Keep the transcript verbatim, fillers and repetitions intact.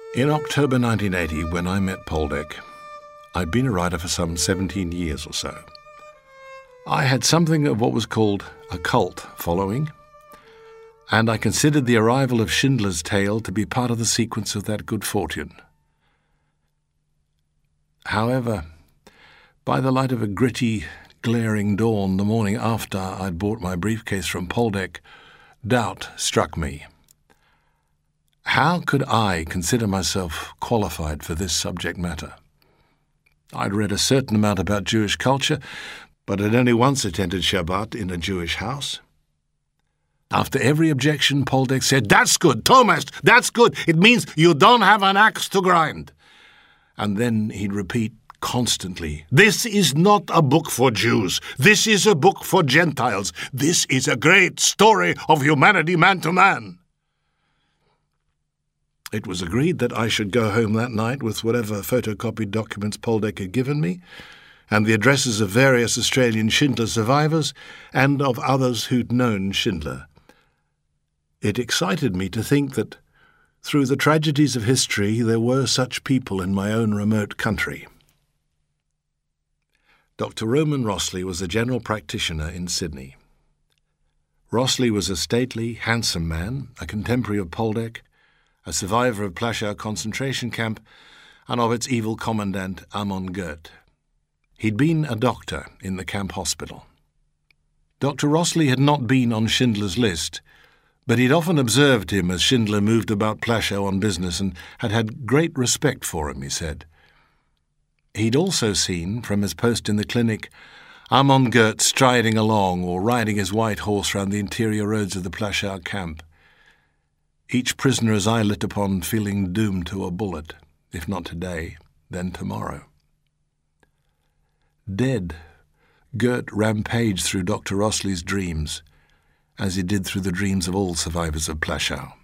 In October nineteen eighty, when I met Poldek, I'd been a writer for some seventeen years or so. I had something of what was called a cult following, and I considered the arrival of Schindler's Tale to be part of the sequence of that good fortune. However, by the light of a gritty, glaring dawn the morning after I'd bought my briefcase from Poldek, doubt struck me. How could I consider myself qualified for this subject matter? I'd read a certain amount about Jewish culture, but had only once attended Shabbat in a Jewish house. After every objection, Poldek said, "That's good, Thomas, that's good. It means you don't have an axe to grind." And then he'd repeat constantly, "This is not a book for Jews. This is a book for Gentiles. This is a great story of humanity man to man." It was agreed that I should go home that night with whatever photocopied documents Poldek had given me, and the addresses of various Australian Schindler survivors and of others who'd known Schindler. It excited me to think that, through the tragedies of history, there were such people in my own remote country. Doctor Roman Rossley was a general practitioner in Sydney. Rossley was a stately, handsome man, a contemporary of Poldek, a survivor of Plaszow concentration camp and of its evil commandant Amon Goeth. He'd been a doctor in the camp hospital. Doctor Rossley had not been on Schindler's list, but he'd often observed him as Schindler moved about Plaszow on business and had had great respect for him, he said. He'd also seen, from his post in the clinic, Amon Goeth striding along or riding his white horse round the interior roads of the Plaszow camp. Each prisoner's eye lit upon feeling doomed to a bullet, if not today, then tomorrow. Dead, Goeth rampaged through Doctor Rossley's dreams, as he did through the dreams of all survivors of Plaszow.